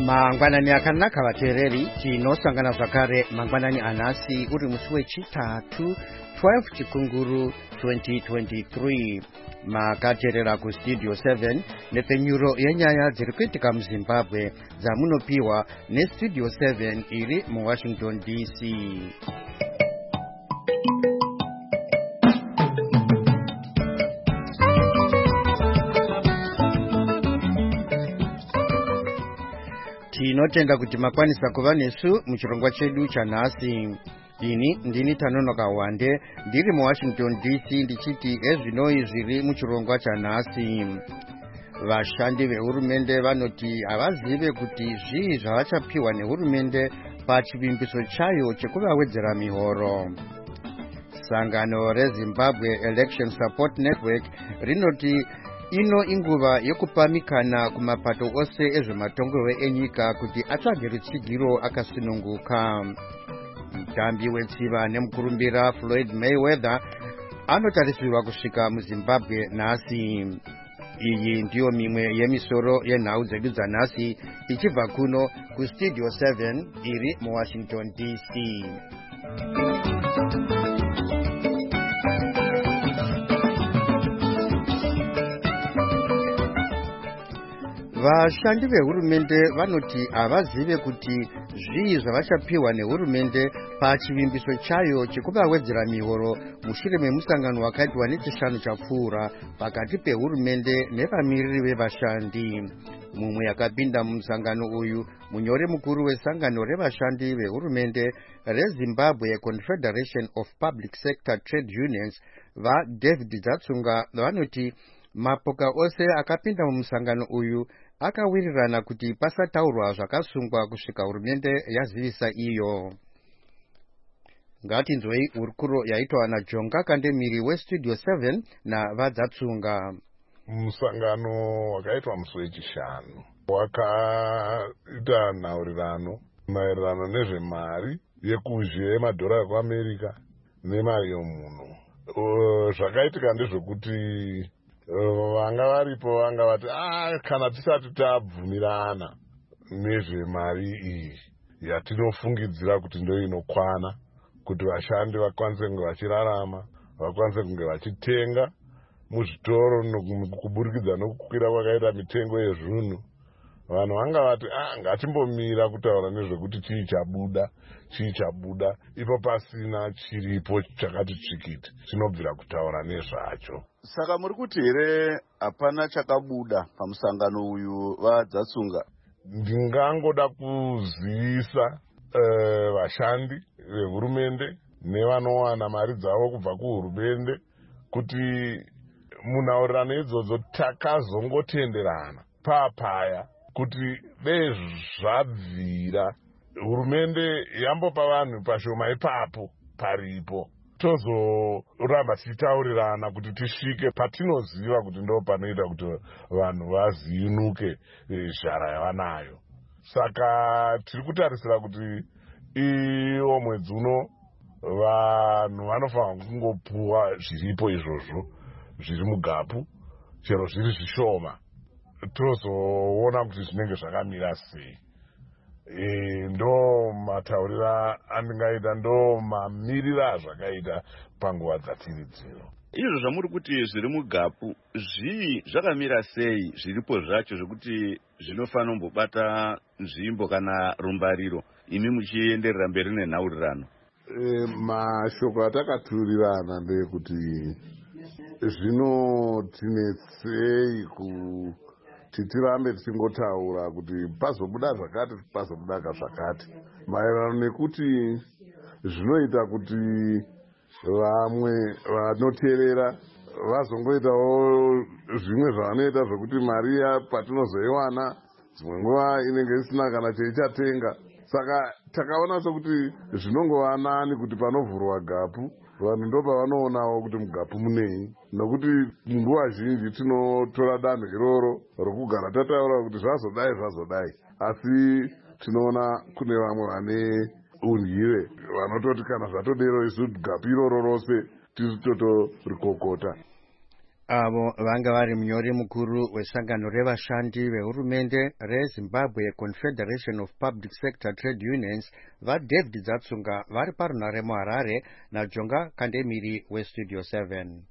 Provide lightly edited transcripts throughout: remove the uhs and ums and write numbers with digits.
Mangwanani akanaka vateereri, tinosangana zvakare mangwanani anhasi uri musi wechitatu 12 chikunguru 2023. Makateerera kustudio 7 nepfenyuro yenyaya dziri kuitika muZimbabwe dzamunopiwa nestudio 7 iri muWashington DC. Tinotenda kuti makwanisa kuva nesu muchirongwa chedu chanhasi. Ndini Tanonoka Wande ndiri muWashington DC ndichiti ezvinoi zviri muchirongwa chanhasi. Vashandi vehurumende vanoti havazive kuti zvii zvavachapiwa nehurumende pachivimbiso chayo chekuvawedzera mihoro. Sangano reZimbabwe Election Support Network rinoti ino inguva yekupa mikana kumapato ose ezvematongerwo enyika kuti atsvage rutsigiro akasununguka. Mutambi wetsiva nemukurumbira Floyd Mayweather anotarisirwa kusvika muZimbabwe nhasi. Iyi ndiyo mimwe yemisoro yenhau dzedu dzanhasi ichibva kuno kustudio 7 iri muWashington DC. Vashandi vehurumende vanoti havazive kuti zvii zvavachapiwa nehurumende pachivimbiso chayo chekuvawedzera mihoro mushure memusangano wakaitwa nechishanu chapfuura pakati pehurumende nevamiriri vevashandi. Mumwe yakapinda mumusangano uyu munyori mukuru wesangano revashandi vehurumende reZimbabwe Confederation of Public Sector Trade Unions vaDavid Dzatsunga vanoti mapoka ose akapinda mumusangano uyu akawirirana kuti pasataurwa zvakasungwa kusvika hurumende yazivisa iyo. Ngatinzwei hurukuro yaitwa naJonga Kandemiri westudio 7 navaDzatsunga. Musangano wakaitwa musi wechishanu wakaita nhaurirano maererano nezvemari yekuzhe yemadhora ekuAmerica nemari yomuno. Zvakaitika ndezvekuti vanga varipo vanga vati kana tisati tabvumirana nezvemari iyi yatinofungidzira kuti ndio inokwana kuti vashandi vakwanise kunge vachirarama, vakwanise kunge vachitenga muzvitoro kuburikidza nokukwira kwakaita mitengo yezvinhu, vanhu vanga vati ngatimbomira kutaura nezvekuti chii chabuda ipo pasina chiripo chakati tsvikiti chinobvira kutaura nezvacho. Saka muri kuti here hapana chakabuda pamusangano uyu vaDzatsunga? Ndingangoda kuzivisa vashandi vehurumende nevanowana mari dzavo kubva kuhurumende kuti munhaurirano idzodzo takazongotenderana papaya kuti dei zvabvira hurumende yambopa vanhu pashoma ipapo paripo tozoramba tichitaurirana kuti tisvike patinoziva kuti ndo panoita kuti vanhu vazinuke zhara yavanayo. Saka tiri kutarisira kuti iwo mwedzi uno vanhu vanofanira kungopuwa zviripo izvozvo zviri mugapu, chero zviri zvishoma, tozoona kuti zvinenge zvakamira sei. Ndo mataurira andingaita, ndo mamirira zvakaita panguva dzatiri dzino. Izvo zvamuri kuti zviri mugapu zvii zvakamira sei zviripo zvacho zvekuti zvinofanira kumbobata nzvimbo kana rumbariro imi muchienderera mberi nenhaurirano? Mashoko atakaturirana ndeyekuti zvinotinetsei kuti tirambe tichingotaura kuti pazobuda zvakati pazobuda zvakati, maererano nekuti zvinoita kuti vamwe vanoteerera vazongoitawo zvimwe zvavanoita zvokuti mari patinozoiwana dzimwe nguva inenge isina kana cheichatenga. Saka takaona sokuti zvinongova nani kuti panovhurwa gapu vanhu ndo pavanoonawo kuti mugapu munei, nokuti nguva zhinji tinotora danho iroro rokugara tataura kuti zvazodai, asi tinoona kune vamwe vane unhiwe vanototi kana zvatodero isu gapu iroro rose titotorikokota. avo vanga vari munyori mukuru wesangano revashandi vehurumende rezimbabwe Confederation of Public Sector Trade Unions vaDavid Dzatsunga vari parunare muHarare naJonga Kandemiri weStudio 7.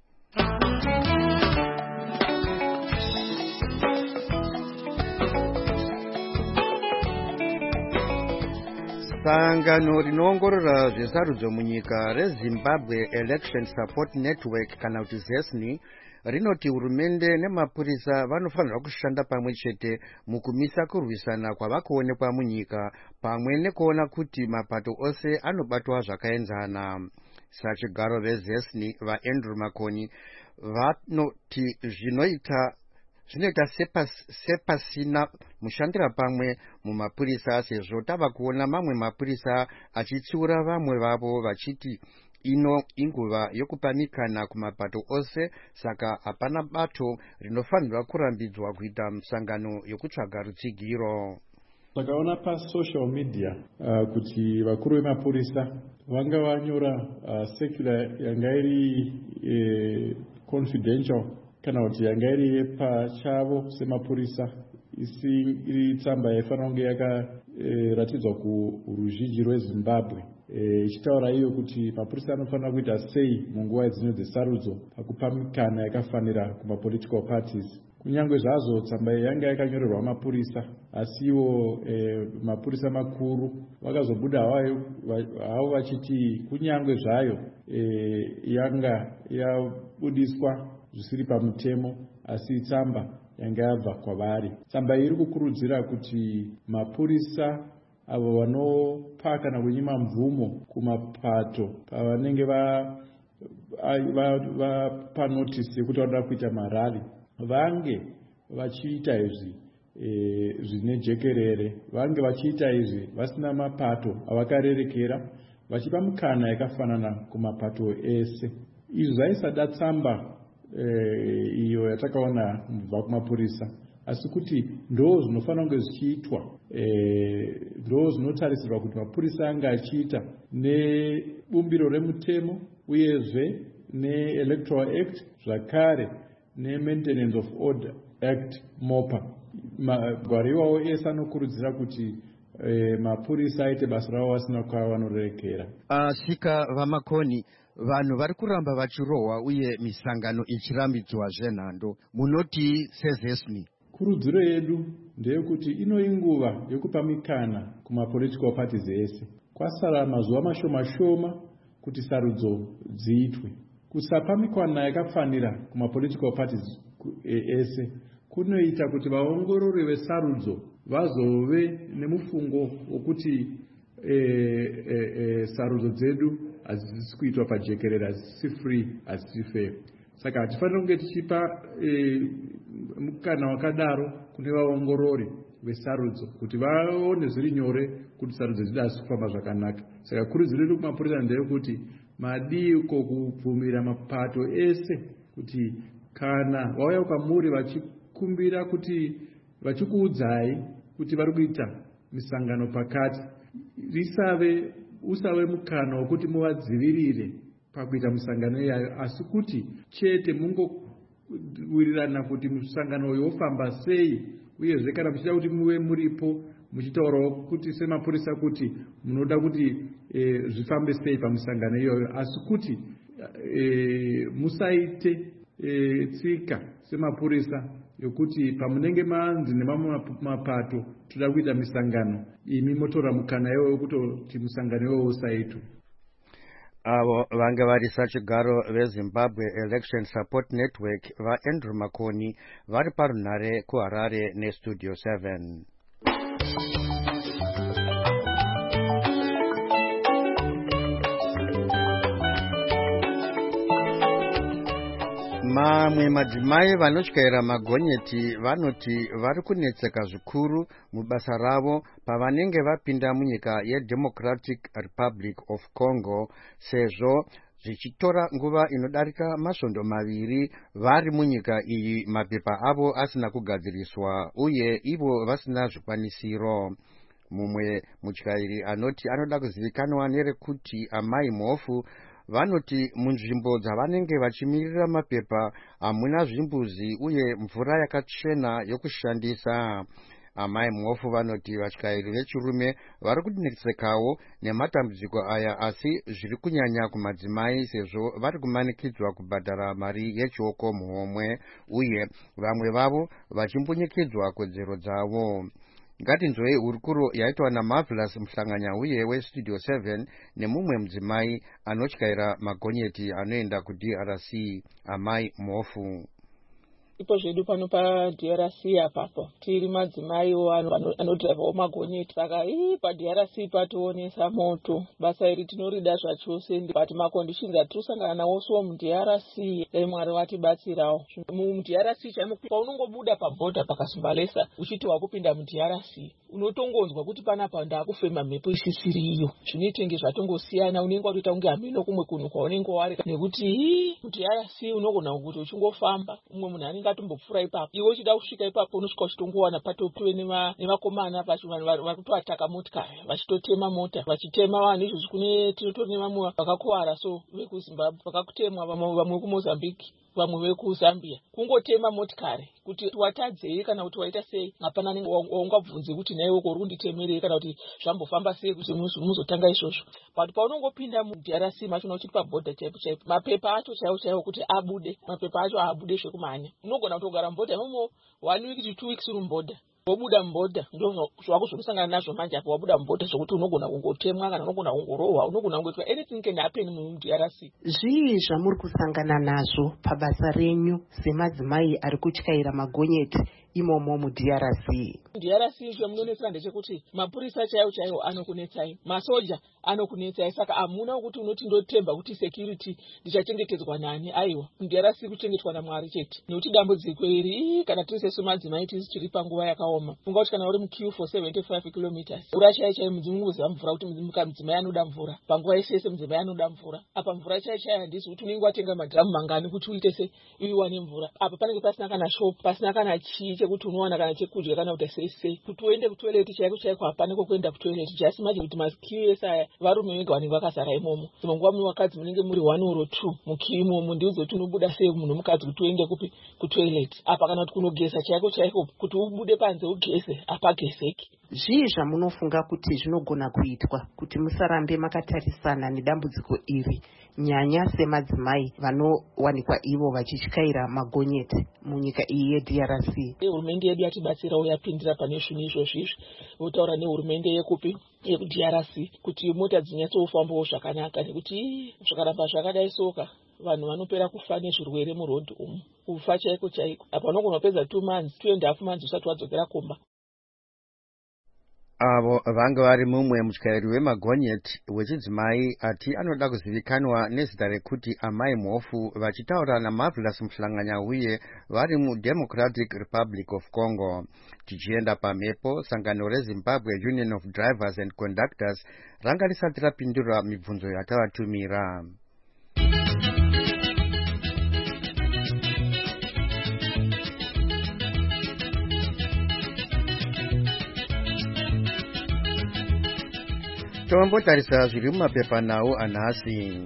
Sangano rinoongorora zvesarudzo munyika reZimbabwe Election Support Network kana kuti ZESNI rinoti hurumende nemapurisa vanofanirwa kushanda pamwe chete mukumisa kurwisana kwavakuonekwa munyika pamwe nekuona kuti mapato ose anobatwa zvakaenzana. Sachigaro vezesni vaAndrew Makoni vanoti zvinoita sepasina mushandira pamwe mumapurisa sezvo tava kuona mamwe mapurisa achitsiura vamwe vavo vachiti ino inguva yokupanikana kumapato ose, saka hapana bato rinofanirwa kurambidzwa kuita misangano yokutsvaga rutsigiro. Takaona pasocial media kuti vakuru vemapurisa vanga vanyora circular yanga iri confidential kana kuti yanga iri pachavo semapurisa iri tsamba yaifanira kunge yakaratidzwa kuruzhinji rweZimbabwe ichitaura iyo kuti mapurisa anofanira kuita sei munguva dzino dzesarudzo pakupamikana yakafanira kumapolitical parties. Kunyange zvazvo tsamba yanga yakanyorerwa mapurisa asi ivo mapurisa makuru vakazobuda havo vachiti kunyange zvayo yanga yabudiswa zvisiri pamutemo asi tsamba yanga yabva kwavari. Tsamba iri kukurudzira kuti mapurisa avo vanopa kana kunyima mvumo kumapato pavanenge vapa notisi yekuti vanoda kuita marali vange vachiita izvi zvine jekerere, vange vachiita izvi vasina mapato avakarerekera, vachipa mukana yakafanana kumapato ese. Izvi zvaisada tsamba iyo yatakaona kubva kumapurisa, asi kuti ndo zvinofanira kunge zvichiitwa, ndo zvinotarisirwa kuti mapurisa anga achiita nebumbiro remutemo uyezve neElectoral Act zvakare neMaintenance of Order Act MOPA. Magwaro iwawo ese anokurudzira kuti mapurisa aite basa ravo vasina kwavanorerekera. Sika vamakoni vanhu vari kuramba vachirohwa uye misangano ichirambidzwa zvenhando, munoti sezesni? Kurudziro yedu ndeyekuti ino inguva yokupamikana kumapolitical parties ese. Kwasara mazuva mashoma kuti sarudzo dziitwe. Kusapamikana yakafanira kumapolitical parties ese kunoita kuti vaongorori vesarudzo vazove nemufungo wokuti sarudzo dzedu hadzisi kuitwa pajekerere, hadzisi free, hadzisi fair. Saka hatifanira kunge tichipa mukana wakadaro kune vaongorori vesarudzo kuti vaone zviri nyore kuti sarudzo dzedu hadzisi kufamba zvakanaka. Saka kurudziro yedu kumapurisa ndeyekuti madiko kubvumira mapato ese kuti kana vauya kwamuri vachikumbira kuti vachikuudzai kuti vari kuita misangano pakati, usave mukana wokuti muvadzivirire pakuita misangano iyayo, asi kuti chete mungowirirana kuti misangano uyu wofamba sei, uyezve kana muchida kuti muve muripo muchitaurawo kuti semapurisa kuti munoda kuti zvifambe sei pamisangano iyoyo, asi kuti musaite tsika semapurisa yokuti pamunenge manzi nemamwe mapato toda kuita misangano, imi motora mukana iwoyo kutoti musangano iwoyo usaitwe. Avo vanga vari sachigaro veZimbabwe Election Support Network vaAndrew Makoni vari parunare kuHarare neStudio 7. Mamwe madzimai vanotyaira magonyeti vanoti vari kunetseka zvikuru mubasa ravo pavanenge vapinda munyika yeDemocratic Republic of Congo, sezvo zvichitora nguva inodarika masvondo maviri vari munyika iyi, mapepa avo asina kugadziriswa uye ivo vasina zvikwanisiro. Mumwe mutyairi anoti anoda kuzivikanwa nerekuti Amai Mhofu vanoti munzvimbo dzavanenge vachimirira mapepa hamuna zvimbuzi uye mvura yakachena yokushandisa. Amai Mhofu vanoti vatyairi vechirume vari kunetsekawo nematambudziko aya, asi zviri kunyanya kumadzimai sezvo vari kumanikidzwa kubhadhara mari yechioko muhomwe uye vamwe vavo vachimbunyikidzwa kodzero dzavo. Ngatinzwei hurukuro yaitwa naMarvelous Mhlanganya uye weStudio 7 nemumwe mudzimai anotyaira magonyeti anoenda kuDRC. Amai Mhofu: ipo zvedu pano paDRC apapo tiri madzimaiwo anodhiraivhawo magonyeti, saka paDRC patoonesa moto. Basa iri tinorida zvachose, but makondishins atirosangana nawo so muDRC dai Mwari vatibatsirawo. MuDRC chaimo paunongobuda pabhodha pakasumbalesa uchiti wakupinda muDRC unotongonzwa kuti panapa ndakufema mhepo isisiriyo. Zvinoitenge zvatongosiyana, unenge watoita kunge hameno kumwe kunhu kwaunenge wari, nekuti muDRC unogona kuti uchingofamba umwe munhu anenge atombopfuura ipapo, iwe uchida kusvika ipapo unosvika uchitongowana patove nevakomana vari kutoataka motikari vachitotema mota, vachitema vanhu. Izvozvi kune tinotori nevamwe vakakuwara so vekuZimbabwe vakakutemwa, vamwe vekuMozambique, vamwe vekuZambia, kungotema motikari. Kuti watadzei kana kuti waita sei, hapana waungabvunze kuti naiwe uri kunditemerei kana kuti zvambofamba sei kuti muzotanga izvozvo. But paunongopinda muDRC machona uchiti pabhodha chaipo chaipo, mapepa acho chaiwo kuti abude, mapepa acho aabude zvekumhanya. Unogona kutogara mubhodha imomo 1 week to 2 weeks uri mubhodha, wobuda mubhodha ndo zvakuzosangana nazvo manje. Apo wabuda mubhodha zvokuti unogona kungotemwa kana unogona kungorohwa, unogona kungoitwa anything can happen muDRC. Zvii zvamuri kusangana nazvo pabasa renyu semadzimai ari kutyaira magonyeti imomo muDRC? DRC zvamunonetsera ndechekuti mapurisa chaiwo anokunetsai, masoja anokunetsai, saka hamuna kuti unoti ndotemba kuti security ndichachengetedzwa nani. Aiwa, muDRC kuchengetwa naMwari chete. Nekuti dambudziko iri kana tiri sesu madzimai tiri panguva yakaoma. Funga kuti kana uri muqueue for 75 kilometers urachaichai mudzimukuziva mvura, kuti mudzimai anoda mvura panguva yese yese, mudzimai anoda mvura. Apa mvura chaichai handisi kuti unenge watenga madhamu mangani kuti uite se uiwane mvura. Apa panenge pasina kana shop, pasina kana chii chekuti unowana kana chekudya kana kuti sei kuti uende kutoileti chaiko hapana kokuenda kutoileti. Just imagine kuti maqueue ese aya varume vega vanenge vakazara imomo. Dzimwe nguva muri vakadzi munenge muri 1 or 2 muqueue imomo, ndiudzo kuti unobuda sei munhu mukadzi kuti uende kupi kutoileti. Apa kana kuti kunogeza chaiko kuti ubude panze ugeze apagezeki. Zvii zvamunofunga kuti zvinogona kuitwa kuti musarambe makatarisana nedambudziko iri, nyanya semadzimai vanowanikwa ivo vachityaira magonyeti munyika iyi yeDRC? Hurumende yedu yatibatsirawo, yapindira pane zvinhu izvozvi, votaura nehurumende yekuDRC kuti mota dzinyatsofambawo zvakanaka, nekuti zvakaramba zvakadai soka vanhu vanopera kufa nezvirwere murodhi umu, kufa chaiko. Apa unogona kupedza 2 months 2.5 months usati wadzokera kumba. Avo vanga vari mumwe mutyairi wemagonyeti wechidzimai ati anoda kuzivikanwa nezita rekuti Amai Mhofu, vachitaura naMarvelous Mhlanganya uye vari muDemocratic Republic of Congo. Tichienda pamhepo, sangano reZimbabwe Union of Drivers and Conductors ranga risati rapindura mibvunzo yatavatumira. Tombotarisa zviri mumapepa nawo anhasi.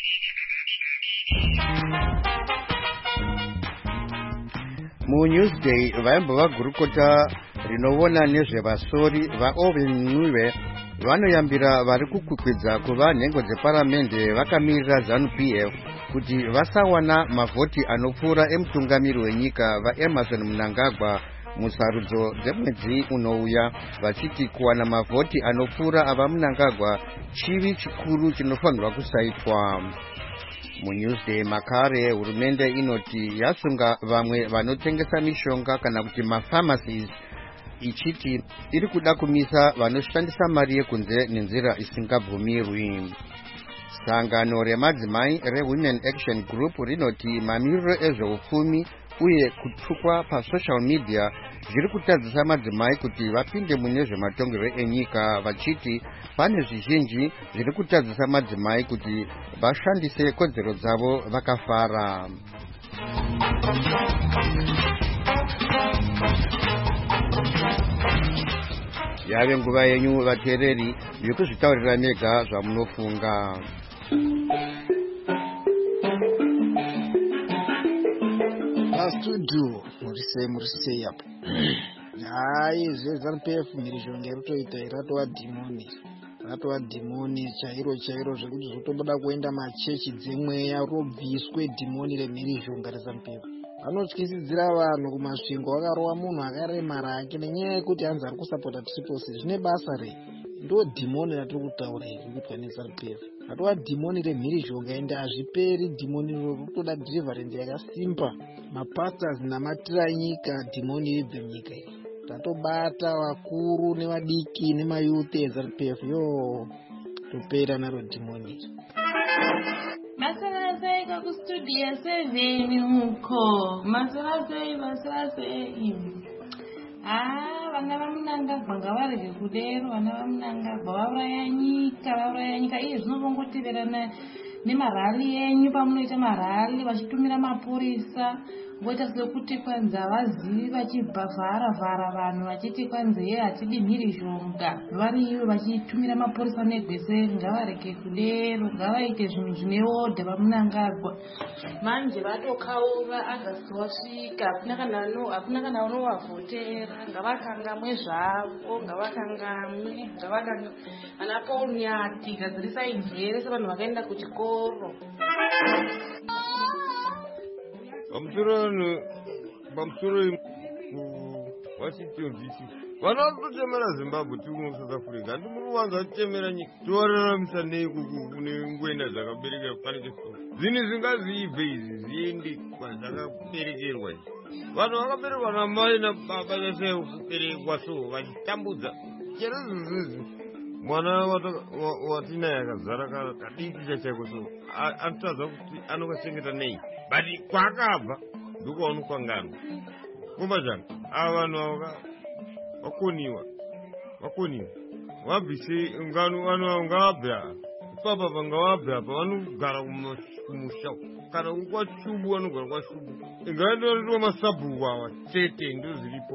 MuNewsday vaimbova gurukota rinovona nezvevasori vaOvenue vanoyambira vari kukwikwidza kuva nhengo dzeparamende vakamirira ZANU-PF kuti vasawana mavhoti anopfuura emutungamiri wenyika vaEmmerson Mnangagwa musarudzo dzemwedzi unouya, vachiti kuwana mavhoti anopfuura ava Mnangagwa chivi chikuru chinofanirwa kusaitwa. MuNewsday makare hurumende inoti yasunga vamwe vanotengesa mishonga kana kuti mapharmacies, ichiti iri kuda kumisa vanoshandisa mari yekunze nenzira isingabvumirwi. Sangano remadzimai reWomen Action Group rinoti mamiriro ezveupfumi uye kutukwa pasocial media zviri kutadzisa madzimai kuti vapinde mune zvematongero enyika, vachiti pane zvizhinji zviri kutadzisa madzimai kuti vashandise kodzero dzavo vakafara. Yave nguva yenyu vateereri yekuzvitaurira mega zvamunofunga. Studio murisei apo. Hai zveZANU-PF mhirizhonga iritoita ratova dhimoni chairo zvekuti zvotobuda kuenda machechi dzemweya robviswe dhimoni remhirizhonga reZANU-PF. Vanotyisidzira vanhu kumasvingo vakarowa munhu akaremara ake nenyaya yekuti anzi ari kusapota triposi. Zvine basa rei? Ndo dhimoni ratiri kutaura iri kuitwa neZANU-PF. Ratova dhimoni remhirizhonga ende hazviperi. Dhimoni rotoda deliverance yakasimba. Mapastors namatira nyika dhimoni ribve munyika iyi. Tatobata vakuru nevadiki nemayuth eZANU-PF yo topera naro dhimoni. Masala sei kwa studio 7 huko. Masala sei. Vana vamunangagwa ngavarege kudero, vana vamunangagwa vauraya nyika. Iye zvinovongoteverana nemarali enyu pamunoita marali vachitumira mapurisa. Ngoita sekuti kwanza vazivi vachivhara vanhu vachiti kwanza hatidi mhirizhonga. Variyo vachitumira mapurisa negwese. Ngavarege kudero, ngavaite zvinhu zvine odha vamunangagwa. Manje vatokaura Agasti wasvika, hakuna kana unovavhotera. Ngavakangamwe zvavo, ngavakangamwe. Ana Paul Nyati gadzirisai njere sevanhu vakaenda kuchikoro. Pamusoro Washington DC vana vatotemera Zimbabwe tiri muno South Africa. Handi muri kuvanza vatitemera nyika tovararamisa nei kune ngwenda dzakaberekera kufanike so zvinhu zvingaziibve izvi zviende kwazvakaberekerwa izvi. Vanhu vakaberekwa namai nababa chasai kuberekwa so vachitambudza chero zvizizi. Mwana watinaye akazara kadiki chachaiko so anotadza kuti anokachengeta nei but kwaakabva ndokwaunokwanganwa komba changa ava vanhu ava vakoniwa vabvise vanhu ava ngavabve ipapa pangavabve apa vanogara kumusha kana kwashubu vanogara kwashubu ingaendoa masabhuku ava chete ndo zviripo.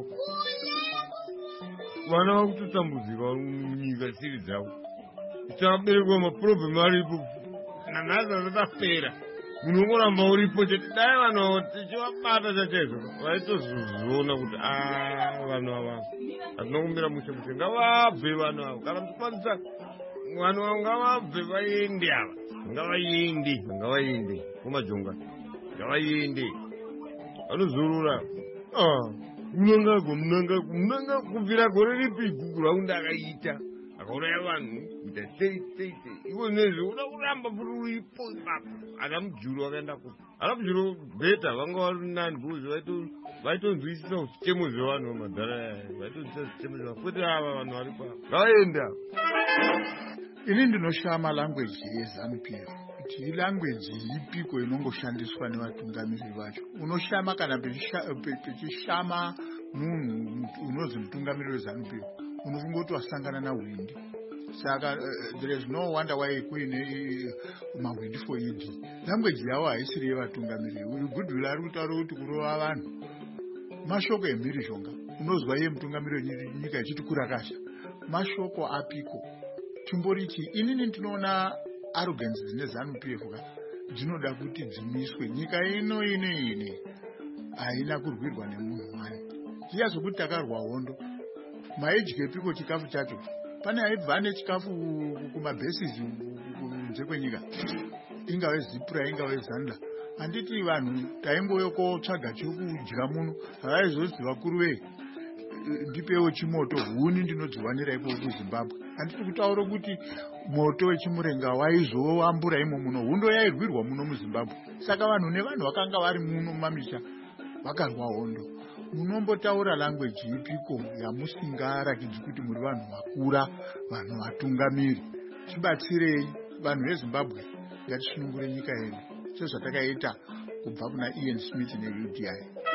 Vana vakutotambudzika munyika siri dzavo tichaberekwa maproblemu aripo nanhasi azatapera munongoramba uripo chete. Dai vanhu avo tichivabata chachaizvo vaitozozviona kuti vanhu ava hatina kumira mushe ngavabve vanhu avo kana muchikwanisa vanhu avo ngavabve vaende ava ngavaende kumajonga ngavaende vanozorora munanga kubvira gore ripi guraunda akaita akauraya vanhu kuita sei iwo nezve uda kuramba uripo ipapo. Ana Mujuru vakaenda kuti ana Mujuru bheta vanga vari nani bcause vaitonzwisisa zvitemo zvevanhu vamadhara vaitonzwisisa zvitemo zvevanhu kwete ava vanhu varipo ngavaenda. Ini ndinoshama language yeZANU-PF kuti ilanguage ipiko inongoshandiswa nevatungamiriri vacho. Unoshama kana pechishama munhu unozi mutungamiriri weZANU-PF unofunga kuti wasangana nawindi. Saka there is no wonder why kuine mawindi for ED. Language yavo haisiri yevatungamiriri. Uyu Goodwill ari kutaura kuti kurova vanhu mashoko emhirizhonga. Unozwa iye mutungamiriri wenyika ichiti kurakasha mashoko apiko. Chimborichi inini ndinoona arrogance dzine ZANU-PF dzinoda kuti dzimiswe. Nyika ino ine haina kurwirwa nemunhu wani. Ziya zvokuti takarwa hondo maidye chikafu chacho. Pane aibva nechikafu kumabhesisi kunze kwenyika ingave Zipra ingave Zanda. Handiti vanhu taingoyo kotsvaga chokudya muno havaizozi vakuru vei ndipewo chimoto huni ndinodziwanira ipo kuZimbabwe. Handiti kutaura kuti moto wechimurenga waizoambura imo muno hundo yairwirwa muno muZimbabwe. Saka vanhu nevanhu vakanga vari muno mumamisha vakarwa hondo. Munombotaura language ipiko yamusingarakidzi kuti muri vanhu vakura vanhu vatungamiri. Chibatsirei vanhu veZimbabwe ngatisunungure nyika yedu sezvatakaita kubva kuna Ian Smith neUDI.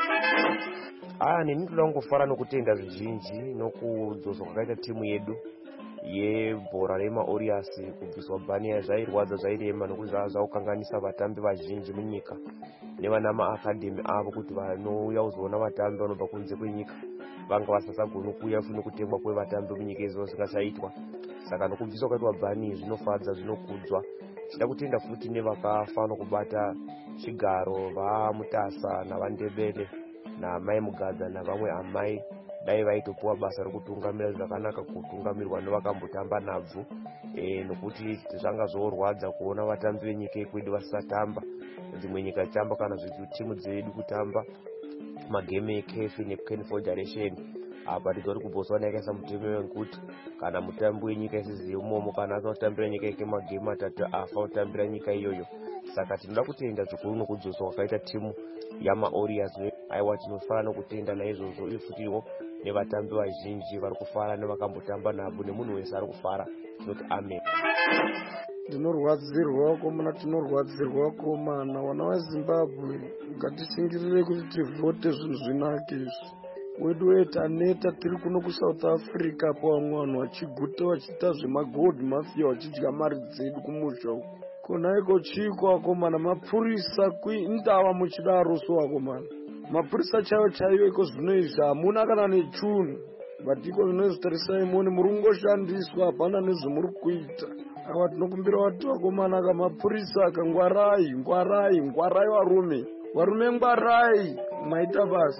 Neni ndoda kungofara nokutenda zvizhinji nokudzoswa kwakaita timu yedu yebhora remaOrias kubviswa bhani zvairwadza zvairema nokuti zvaukanganisa vatambi vazhinji munyika nevana maakadhemi avo kuti vanouya kuzoona vatambi vanobva kunze kwenyika vanga vasasagona kuuya futi nokutengwa kwevatambi munyika izvo zvingasaitwa. Saka nokubviswa kwaitwa bhani zvinofadza zvinokudzwa tida kutenda futi nevakafana kubata chigaro vaMutasa naVandebele naMai Mugadza navamwe amai dai vaitopuwa basa rekutungamira zvakanaka kutungamirwa nevakambotamba nabvu nokuti zvanga zvorwadza kuona vatambi venyika yekwedu vasatamba dzimwe nyika tamba kana timu dzedu kutamba magame ekefi neCAN Federation apa tidzori kuBotswana yakaisa mutemo wekuti kana mutambi wenyika isizi umomo kana atotambira nyika yake magame atatu afa utambira nyika iyoyo. Saka tinoda kutenda zvikuru nokudzoswa kwakaita timu yamaOrioles. Aiwa tinofara nokutenda naizvozvo uye futiwo nevatambi vazhinji vari kufara nevakambotamba nabo nemunhu wese ari kufara. Tinoti amen. Tinorwadzirwa komana, tinorwadzirwa komana. Vana vaZimbabwe ngatishingirire kuti tivhote zvinhu zvinake izvi. Wedu wetaneta tiri kuno kuSouth Africa po vamwe vanhu vachiguta vachiita zvemagold mafia vachidya mari dzedu kumusha uko. Kona iko chiko akomana, mapurisa ndava muchidaro so akomana. Mapurisa chaiwo chaiwo iko zvino izvi hamuna kana nechunu. But iko zvino izvi tarisai muone muri kungoshandiswa, hapana nezvomuri kuita. Ava tinokumbira vati vakomana kamapurisa akangwarai, ngwarai varume ngwarai, maita basa.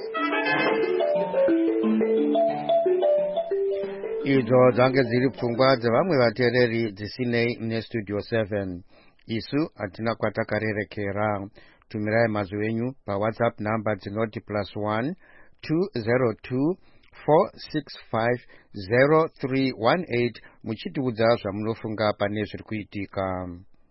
Idzo dzange dziri pfungwa dzevamwe vateereri dzisinei neStudio 7. Isu hatina kwatakarerekera. Tumirai mazwi enyu paWhatsApp namba dzinoti +1 202 465 0318 muchitiudza zvamunofunga pane zviri kuitika.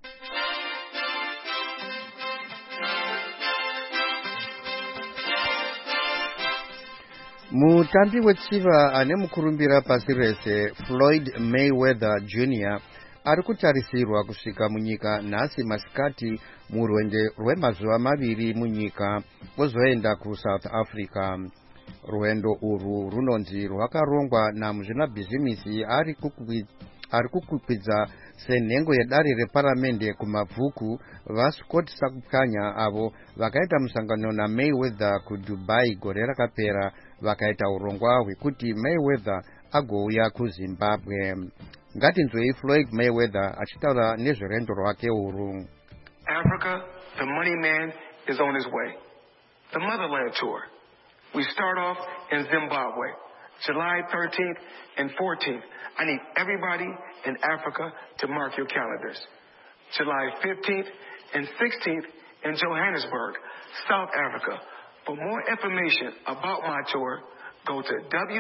Mutambi wetsiva ane mukurumbira pasi rese Floyd Mayweather Jr. ari kutarisirwa kusvika munyika nhasi masikati murwendo rwemazuva maviri munyika ozoenda kuSouth Africa. Rwendo urwu runonzi rwakarongwa namuzvinabhizimisi ari kukwidza senhengo yedare reparamende kumabvuku vaScott Sakupkanya avo vakaita musangano naMayweather kuDubai gore rakapera vakaita urongwa hwekuti Mayweather agouya kuZimbabwe. Ngatinzwei Floyd Mayweather achitaura nezverwendo rwake urwu. Africa, the money man is on his way. The Motherland Tour. We start off in Zimbabwe, July 13th and 14th. I need everybody in Africa to mark your calendars. July 15th and 16th in Johannesburg, South Africa. For more information about my tour, go to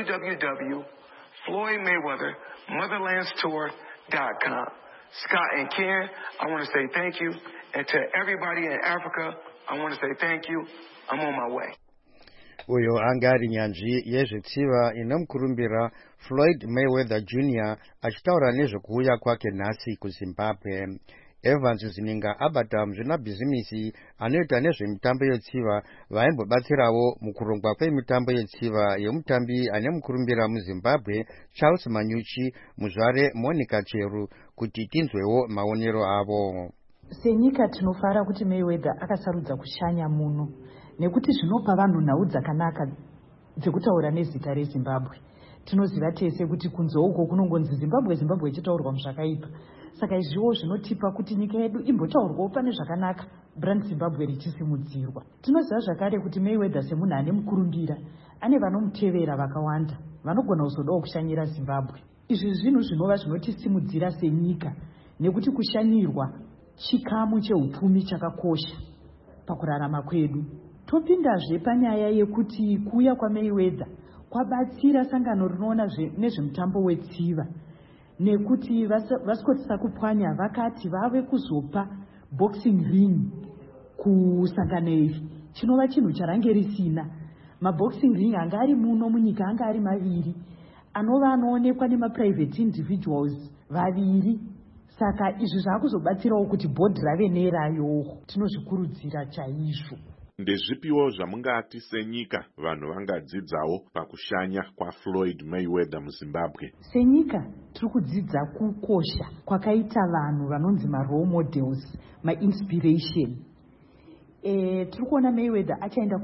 www.floydmayweathermotherlandstour.com. Scott and Ken, I want to say thank you. And to everybody in Africa, I want to say thank you. I'm on my way. Uyo angari nyanzvi yezvetsiva inomukurumbira Floyd Mayweather Jr. achitaura nezvekuuya kwake nhasi kuZimbabwe. Evans Zininga abata muzvinabhizimisi anoita nezvemitambo yetsiva vaimbobatsirawo mukurongwa kwemitambo yetsiva yemutambi ane mukurumbira muZimbabwe Charles Manyuchi muzvare Monica Cheru kuti tinzwewo maonero avo. Senyika tinofara kuti Mayweather akasarudza kushanya muno nekuti zvinopa vanhu nhau dzakanaka dzekutaura nezita reZimbabwe. Tinoziva tese kuti kunze uko kunongonzi Zimbabwe ichitaurwa muzvakaipa. Saka izviwo zvinotipa kuti nyika yedu imbotaurwawo pane zvakanaka, brand Zimbabwe richisimudzirwa. Tinoziva zvakare kuti Mayweather semunhu ane mukurumbira ane vanomutevera vakawanda vanogona kuzodawo kushanyira Zimbabwe. Izvi zvinhu zvinova zvinotisimudzira senyika nekuti kushanyirwa chikamu cheupfumi chakakosha pakurarama kwedu. Topindazve panyaya yekuti kuuya kwaMayweather kwabatsira sangano rinoona nezvemutambo wetsiva nekuti vaScott Sakupkanya vakati vave kuzopa boxing ring kusangano iri chinova chinhu charange risina. Maboxing ring anga ari muno munyika anga ari maviri anova anoonekwa nemaprivate individuals vaviri. Saka izvi zvakuzobatsirawo kuti board rave nerayowo. Tinozvikurudzira chaizvo. Ndezvipiwo zvamungati senyika vanhu vangadzidzawo pakushanya kwaFloyd Mayweather muZimbabwe? Senyika tiri kudzidza kukosha kwakaita vanhu vanonzi marole models, mainspiration. Tiri kuona Mayweather achaenda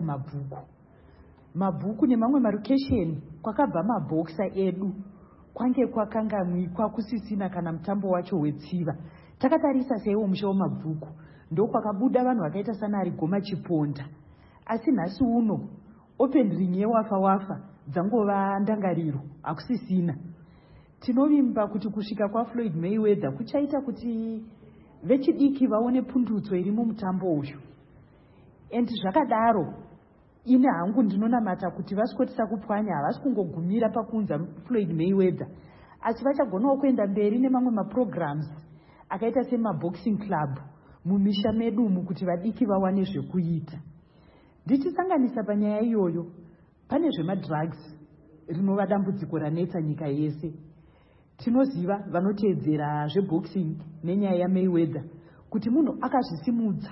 kumabhuku nemamwe marokesheni kwakabva mabhoksa edu kwange kwakangamwikwa kusisina kana mutambo wacho wetsiva. Takatarisa seiwo musha wemabhuku ndokwakabuda vanhu vakaita sana Arigoma Chiponda, asi nhasi uno open ring yewafa dzangova ndangariro, hakusisina. Tinovimba kuti kusvika kwaFloyd Mayweather kuchaita kuti vechidiki vaone pundutso iri mumutambo uyu. And zvakadaro ine hangu ndinonamata kuti vasikotisa kupwanya havasi kungogumira pakunza Floyd Mayweather, asi vachagonawo kuenda mberi nemamwe maprograms akaita semaboxing club mumisha medu umu kuti vadiki vawane zvekuita. Ndichisanganisa panyaya iyoyo, pane zvemadrugs rinova dambudziko ranetsa nyika yese. Tinoziva vanoteedzera zveboxing nenyaya yaMayweather kuti munhu akazvisimudza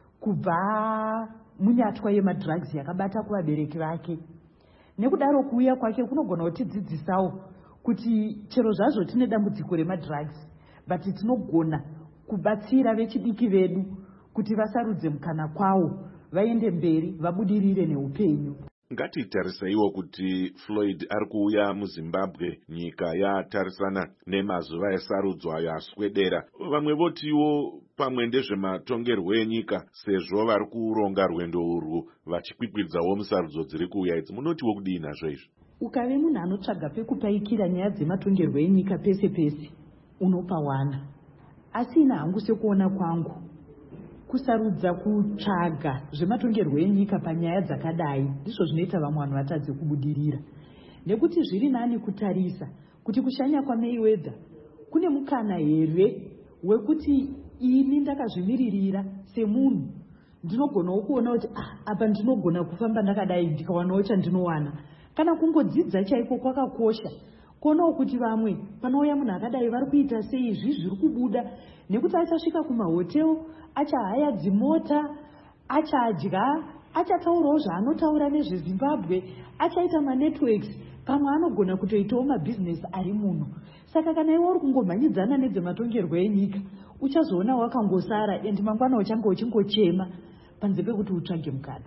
kubva munyatwa yemadrugs yakabata kuvabereki vake. Nekudaro kuuya kwake kunogona kutidzidzisawo kuti chero zvazvo tine dambudziko remadrugs, but tinogona kubatsira vechidiki vedu kuti vasarudze mukana kwawo, vaende mberi, vabudirire neupenyu. Ngatitariseiwo kuti Floyd ari kuuya muZimbabwe, nyika yatarisana nemazuva esarudzo ayo aswedera. Vamwe votiwo pamwe ndezvematongerwo enyika, sezvo vari kuronga rwendo urwu vachikwikwidzawo musarudzo dziri kuuya idzi. Munotiwo kudii nazvo izvi? Ukave munhu anotsvaga pekupaikira nyaya dzematongerwo enyika pese pese, unopawana. Asi ina hangu sekuona kwangu, kusarudza kutsvaga zvematongerwo enyika panyaya dzakadai ndizvo zvinoita vamwe vanhu vatadze kubudirira. Nekuti zviri nani kutarisa kuti kushanya kwaMayweather kune mukana here wekuti ini ndakazvimiririra semunhu ndinogonawo kuona kuti apa ndinogona kufamba ndakadai ndikawanawo chandinowana. Kana kungodzidza chaiko kwakakosha, kuonawo kuti vamwe panouya munhu akadai vari kuita sei, izvi zviri kubuda, nekuti achasvika kumahoteo, achahaya dzimota, achadya, achataurawo zvaanotaura nezveZimbabwe, achaita manetworks, pamwe anogona kutoitawo mabhizinesi ari muno. Saka kana iwe uri kungomhanyidzana nedzematongerwo enyika, uchazoona wakangosara endi mangwana uchange uchingochema panze pekuti utsvage mukana.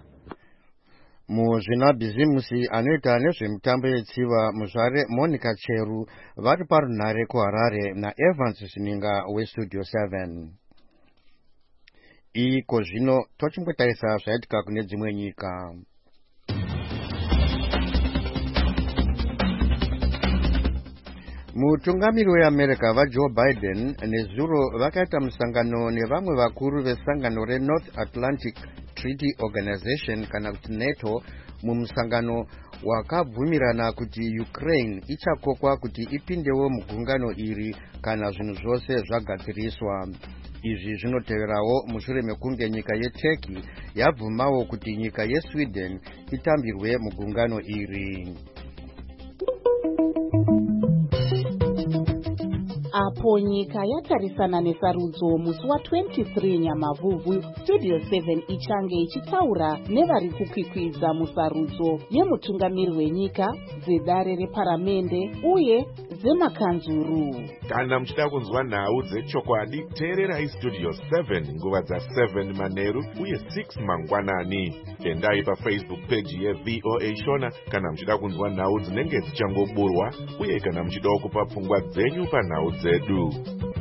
Muzvinabhizimusi anoita nezvemitambo yetsiva muzvare Monica Cheru vari parunhare kuHarare naEvans Zininga weStudio 7. Iko zvino tochimbotarisa zvaitika kune dzimwe nyika. Mutungamiri weAmerica vaJoe Biden nezuro vakaita musangano nevamwe vakuru vesangano reNorth Atlantic Treaty Organization kana kuti NATO, mumusangano wakabvumirana kuti Ukraine ichakokwa kuti ipindewo mugungano iri kana zvinhu zvose zvagadziriswa. Izvi zvinoteverawo mushure mekunge nyika yeTurkey yabvumawo kuti nyika yeSweden itambirwe mugungano iri. Apo nyika yatarisana nesarudzo musi wa23 Nyamavhuvhu, Studio 7 ichange ichitaura nevari kukwikwidza musarudzo yemutungamiri wenyika, dzedare reparamende uye dzemakanzuru. Kana muchida kunzwa nhau dzechokwadi, teererai Studio 7 nguva dza7 manheru uye 6 mangwanani. Endai paFacebook page yeVOA Shona kana muchida kunzwa nhau dzinenge dzichangoburwa, uye kana muchidawo kupa pfungwa dzenyu panhau dzedu.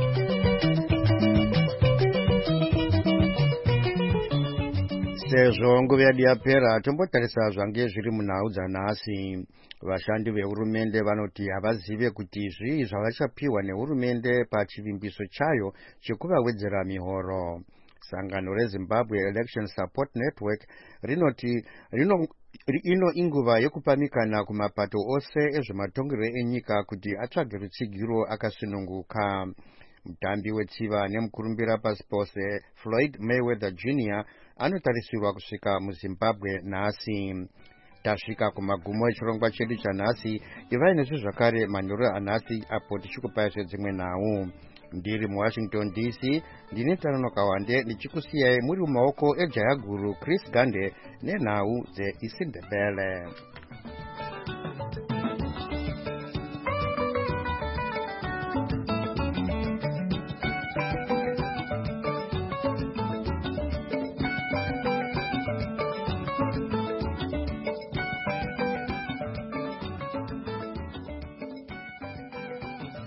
Sezvo nguva yedu yapera, tombotarisa zvange zviri munhau dzanhasi. Vashandi vehurumende vanoti havazive kuti zvii zvavachapiwa nehurumende pachivimbiso chayo chekuvawedzera mihoro. Sangano reZimbabwe Election Support Network rinoti ino inguva yekupamikana kumapato ose ezvematongerwo enyika kuti atsvage rutsigiro akasununguka. Mutambi wetsiva nemukurumbira pasi pose Floyd Mayweather Jr. anotarisirwa kusvika muZimbabwe nhasi. Tasvika kumagumo echirongwa chedu chanhasi. Ivai nesu zvakare manheru anhasi apo tichikupai zvedzimwe nhau. Ndiri muWashington DC, ndine Tanonoka Wande ndichikusiyai muri mumaoko eJaya Guru Chris Gande nenhau dzeIsindebele.